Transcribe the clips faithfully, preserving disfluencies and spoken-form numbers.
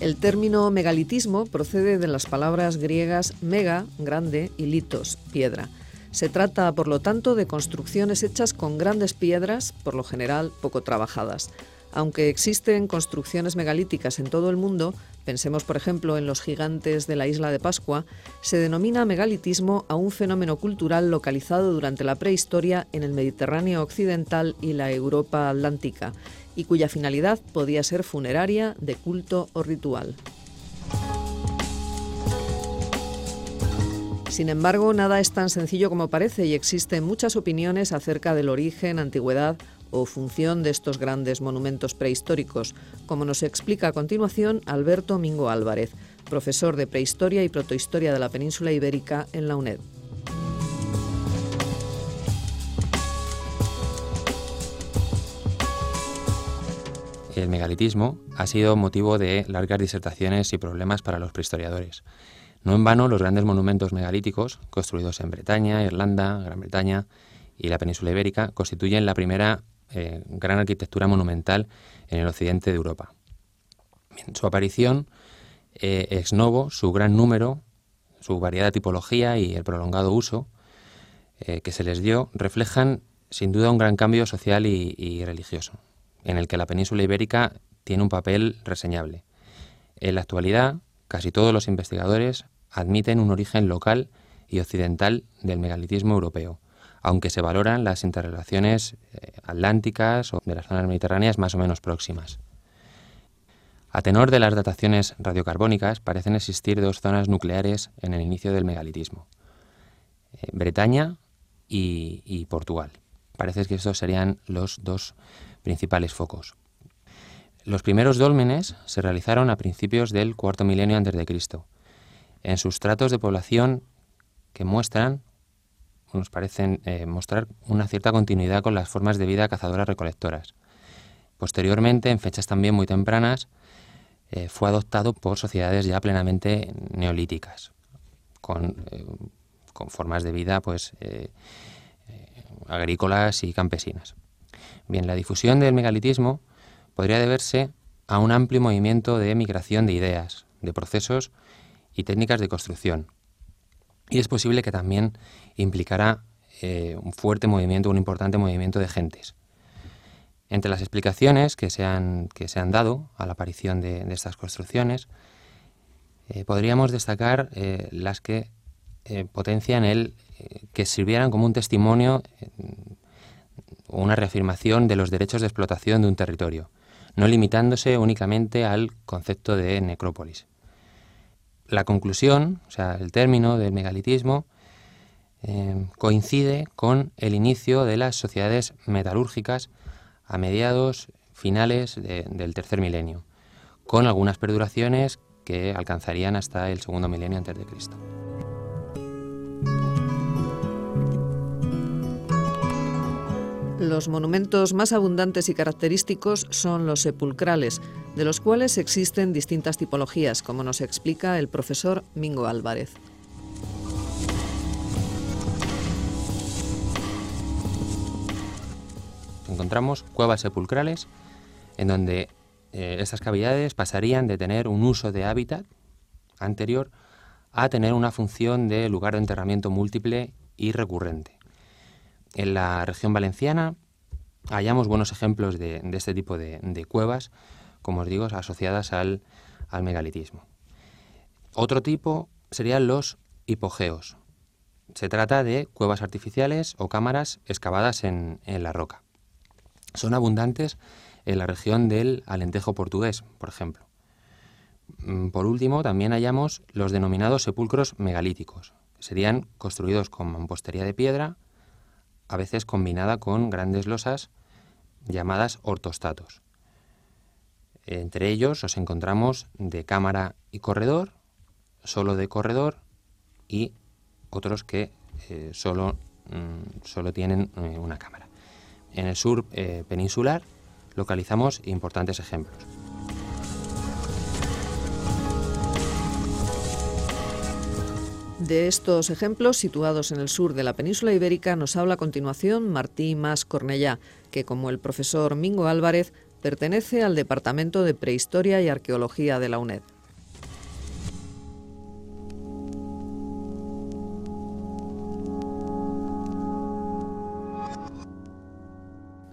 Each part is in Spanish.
El término megalitismo procede de las palabras griegas mega, grande, y litos, piedra. Se trata, por lo tanto, de construcciones hechas con grandes piedras, por lo general poco trabajadas. Aunque existen construcciones megalíticas en todo el mundo, pensemos por ejemplo en los gigantes de la isla de Pascua, se denomina megalitismo a un fenómeno cultural localizado durante la prehistoria en el Mediterráneo occidental y la Europa atlántica, y cuya finalidad podía ser funeraria, de culto o ritual. Sin embargo, nada es tan sencillo como parece y existen muchas opiniones acerca del origen, antigüedad o función de estos grandes monumentos prehistóricos, como nos explica a continuación Alberto Mingo Álvarez, profesor de Prehistoria y Protohistoria de la Península Ibérica en la UNED. El megalitismo ha sido motivo de largas disertaciones y problemas para los prehistoriadores. No en vano, los grandes monumentos megalíticos, construidos en Bretaña, Irlanda, Gran Bretaña y la península ibérica, constituyen la primera eh, gran arquitectura monumental en el occidente de Europa. Bien, su aparición eh, ex novo, su gran número, su variada tipología y el prolongado uso eh, que se les dio reflejan sin duda un gran cambio social y, y religioso, en el que la península ibérica tiene un papel reseñable. En la actualidad, casi todos los investigadores admiten un origen local y occidental del megalitismo europeo, aunque se valoran las interrelaciones eh, atlánticas o de las zonas mediterráneas más o menos próximas. A tenor de las dataciones radiocarbónicas, parecen existir dos zonas nucleares en el inicio del megalitismo: eh, Bretaña y, y Portugal. Parece que estos serían los dos principales focos. Los primeros dólmenes se realizaron a principios del cuarto milenio antes de Cristo, en sustratos de población que muestran, nos parecen eh, mostrar una cierta continuidad con las formas de vida cazadoras-recolectoras. Posteriormente, en fechas también muy tempranas, eh, fue adoptado por sociedades ya plenamente neolíticas, con, eh, con formas de vida pues eh, eh, agrícolas y campesinas. Bien, la difusión del megalitismo podría deberse a un amplio movimiento de migración de ideas, de procesos y técnicas de construcción. Y es posible que también implicara eh, un fuerte movimiento, un importante movimiento de gentes. Entre las explicaciones que se han, que se han dado a la aparición de, de estas construcciones, eh, podríamos destacar eh, las que eh, potencian el eh, que sirvieran como un testimonio eh, o una reafirmación de los derechos de explotación de un territorio, no limitándose únicamente al concepto de necrópolis. La conclusión, o sea, el término del megalitismo, eh, coincide con el inicio de las sociedades metalúrgicas a mediados finales de, del tercer milenio, con algunas perduraciones que alcanzarían hasta el segundo milenio antes de Cristo. Los monumentos más abundantes y característicos son los sepulcrales, de los cuales existen distintas tipologías, como nos explica el profesor Mingo Álvarez. Encontramos cuevas sepulcrales en donde eh, estas cavidades pasarían de tener un uso de hábitat anterior a tener una función de lugar de enterramiento múltiple y recurrente. En la región valenciana hallamos buenos ejemplos de, de este tipo de, de cuevas, como os digo, asociadas al, al megalitismo. Otro tipo serían los hipogeos. Se trata de cuevas artificiales o cámaras excavadas en, en la roca. Son abundantes en la región del Alentejo portugués, por ejemplo. Por último, también hallamos los denominados sepulcros megalíticos. Serían construidos con mampostería de piedra, a veces combinada con grandes losas llamadas ortostatos. Entre ellos os encontramos de cámara y corredor, solo de corredor y otros que eh, solo, mm, solo tienen eh, una cámara. En el sur eh, peninsular localizamos importantes ejemplos. De estos ejemplos, situados en el sur de la península ibérica, nos habla a continuación Martí Mas Cornellá, que, como el profesor Mingo Álvarez, pertenece al Departamento de Prehistoria y Arqueología de la UNED.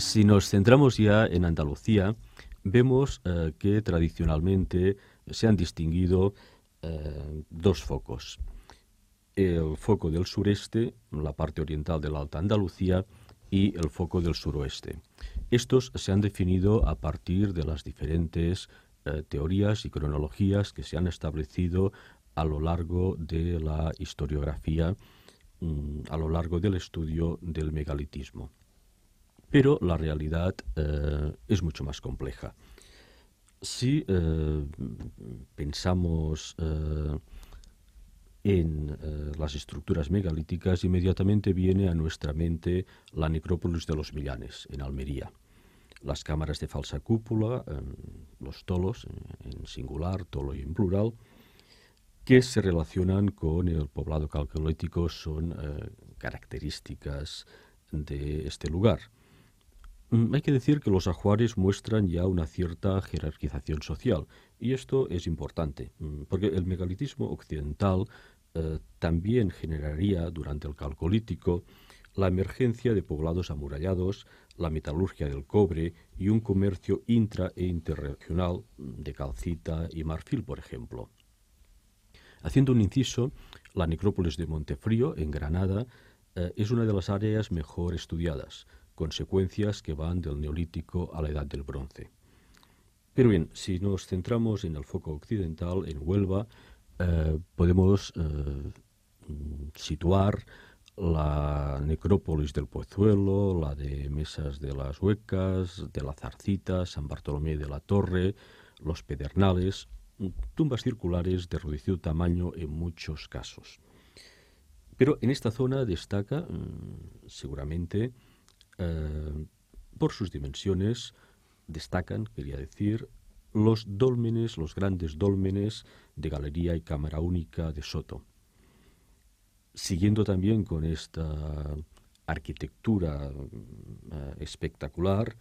Si nos centramos ya en Andalucía, vemos eh, que tradicionalmente se han distinguido eh, dos focos. El foco del sureste, la parte oriental de la Alta Andalucía, y el foco del suroeste. Estos se han definido a partir de las diferentes eh, teorías y cronologías que se han establecido a lo largo de la historiografía, mm, a lo largo del estudio del megalitismo. Pero la realidad eh, es mucho más compleja. Si eh, pensamos eh, en eh, las estructuras megalíticas, inmediatamente viene a nuestra mente la necrópolis de los Millanes, en Almería. Las cámaras de falsa cúpula, eh, los tolos, en singular, tolo y en plural, que se relacionan con el poblado calcolítico, son eh, características de este lugar. Mm, hay que decir que los ajuares muestran ya una cierta jerarquización social, y esto es importante, mm, porque el megalitismo occidental eh, también generaría durante el calcolítico la emergencia de poblados amurallados, la metalurgia del cobre y un comercio intra e interregional de calcita y marfil, por ejemplo. Haciendo un inciso, la necrópolis de Montefrío, en Granada, eh, es una de las áreas mejor estudiadas, consecuencias que van del Neolítico a la Edad del Bronce. Pero bien, si nos centramos en el foco occidental, en Huelva, eh, podemos eh, situar la necrópolis del Pozuelo, la de Mesas de las Huecas, de la Zarcita, San Bartolomé de la Torre, los Pedernales, tumbas circulares de reducido tamaño en muchos casos. Pero en esta zona destaca, seguramente, eh, por sus dimensiones, destacan, quería decir, los dólmenes, los grandes dólmenes de galería y cámara única de Soto. Siguiendo también con esta arquitectura eh, espectacular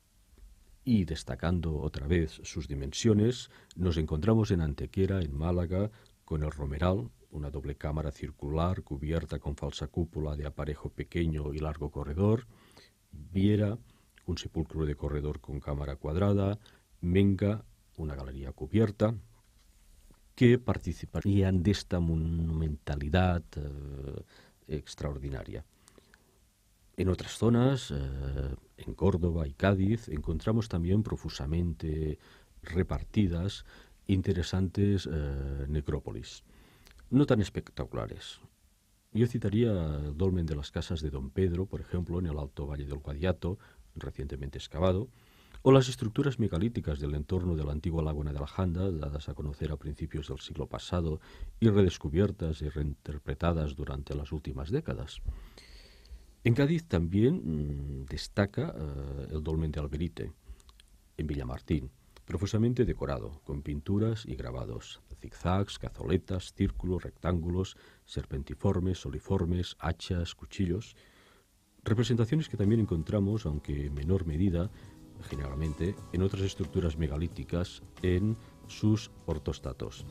y destacando otra vez sus dimensiones, nos encontramos en Antequera, en Málaga, con el Romeral, una doble cámara circular cubierta con falsa cúpula de aparejo pequeño y largo corredor, Viera, un sepulcro de corredor con cámara cuadrada, Menga, una galería cubierta, que participarían de esta monumentalidad eh, extraordinaria. En otras zonas, eh, en Córdoba y Cádiz, encontramos también profusamente repartidas interesantes eh, necrópolis, no tan espectaculares. Yo citaría el dolmen de las casas de Don Pedro, por ejemplo, en el Alto Valle del Guadiato, recientemente excavado, o las estructuras megalíticas del entorno de la antigua Laguna de la Janda, dadas a conocer a principios del siglo pasado y redescubiertas y reinterpretadas durante las últimas décadas. En Cádiz también mmm, destaca uh, el dolmen de Alberite, en Villamartín, profusamente decorado, con pinturas y grabados, zigzags, cazoletas, círculos, rectángulos, serpentiformes, soliformes, hachas, cuchillos, representaciones que también encontramos, aunque en menor medida, generalmente, en otras estructuras megalíticas en sus ortostatos.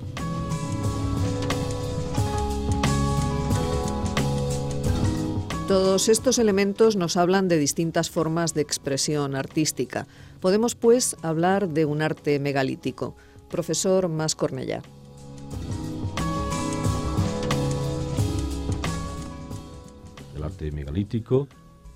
Todos estos elementos nos hablan de distintas formas de expresión artística. Podemos, pues, hablar de un arte megalítico. Profesor Mas Cornellà. El arte megalítico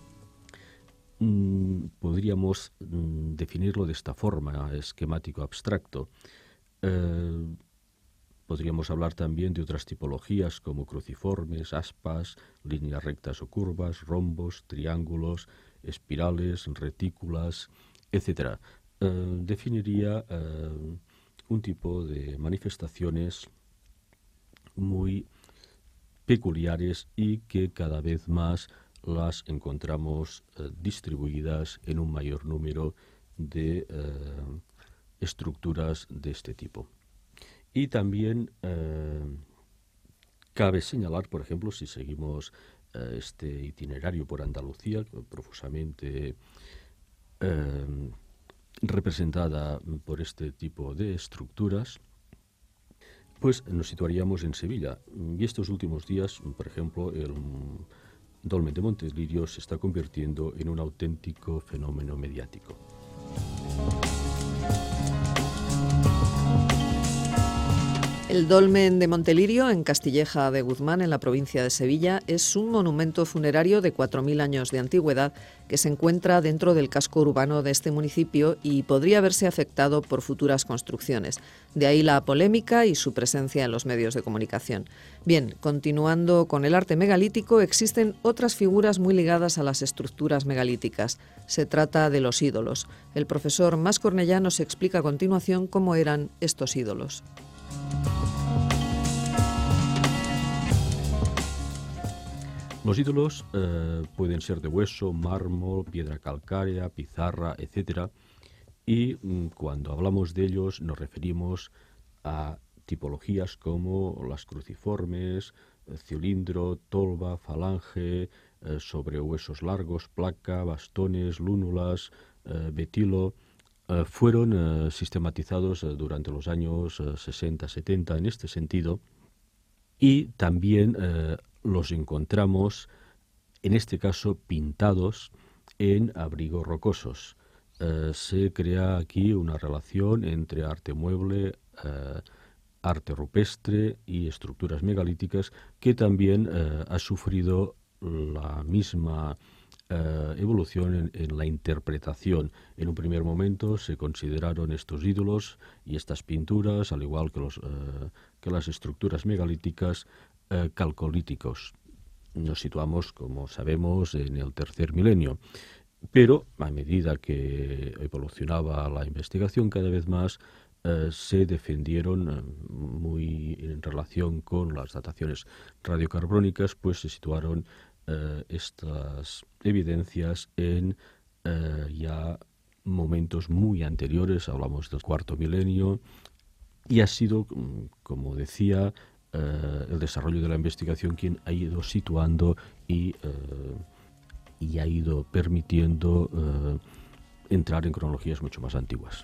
mmm, podríamos mmm, definirlo de esta forma, esquemático abstracto. Eh, Podríamos hablar también de otras tipologías como cruciformes, aspas, líneas rectas o curvas, rombos, triángulos, espirales, retículas, etcétera. Eh, definiría eh, un tipo de manifestaciones muy peculiares y que cada vez más las encontramos eh, distribuidas en un mayor número de eh, estructuras de este tipo. Y también eh, cabe señalar, por ejemplo, si seguimos eh, este itinerario por Andalucía, profusamente eh, representada por este tipo de estructuras, pues nos situaríamos en Sevilla. Y estos últimos días, por ejemplo, el dolmen de Montelirio se está convirtiendo en un auténtico fenómeno mediático. El dolmen de Montelirio, en Castilleja de Guzmán, en la provincia de Sevilla, es un monumento funerario de cuatro mil años de antigüedad que se encuentra dentro del casco urbano de este municipio y podría verse afectado por futuras construcciones. De ahí la polémica y su presencia en los medios de comunicación. Bien, continuando con el arte megalítico, existen otras figuras muy ligadas a las estructuras megalíticas. Se trata de los ídolos. El profesor Mas Cornellá nos explica a continuación cómo eran estos ídolos. Los ídolos eh, pueden ser de hueso, mármol, piedra calcárea, pizarra, etcétera. Y mm, cuando hablamos de ellos nos referimos a tipologías como las cruciformes, cilindro, tolva, falange, eh, sobre huesos largos, placa, bastones, lúnulas, eh, betilo. Eh, fueron eh, sistematizados eh, durante los años eh, sesenta setenta en este sentido, y también eh, los encontramos, en este caso, pintados en abrigos rocosos. Eh, se crea aquí una relación entre arte mueble, eh, arte rupestre y estructuras megalíticas que también eh, ha sufrido la misma eh, evolución en, en la interpretación. En un primer momento se consideraron estos ídolos y estas pinturas, al igual que, los, eh, que las estructuras megalíticas, eh, calcolíticos. Nos situamos, como sabemos, en el tercer milenio. Pero a medida que evolucionaba la investigación, cada vez más eh, se defendieron eh, muy en relación con las dataciones radiocarbónicas, pues se situaron eh, estas evidencias en eh, ya momentos muy anteriores, hablamos del cuarto milenio, y ha sido, como decía, eh, el desarrollo de la investigación quien ha ido situando y eh, y ha ido permitiendo eh, entrar en cronologías mucho más antiguas.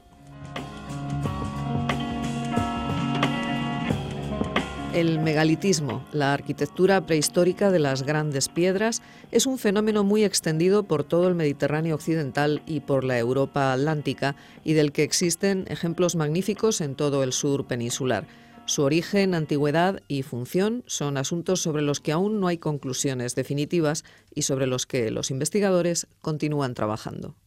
El megalitismo, la arquitectura prehistórica de las grandes piedras, es un fenómeno muy extendido por todo el Mediterráneo occidental y por la Europa atlántica, y del que existen ejemplos magníficos en todo el sur peninsular. Su origen, antigüedad y función son asuntos sobre los que aún no hay conclusiones definitivas y sobre los que los investigadores continúan trabajando.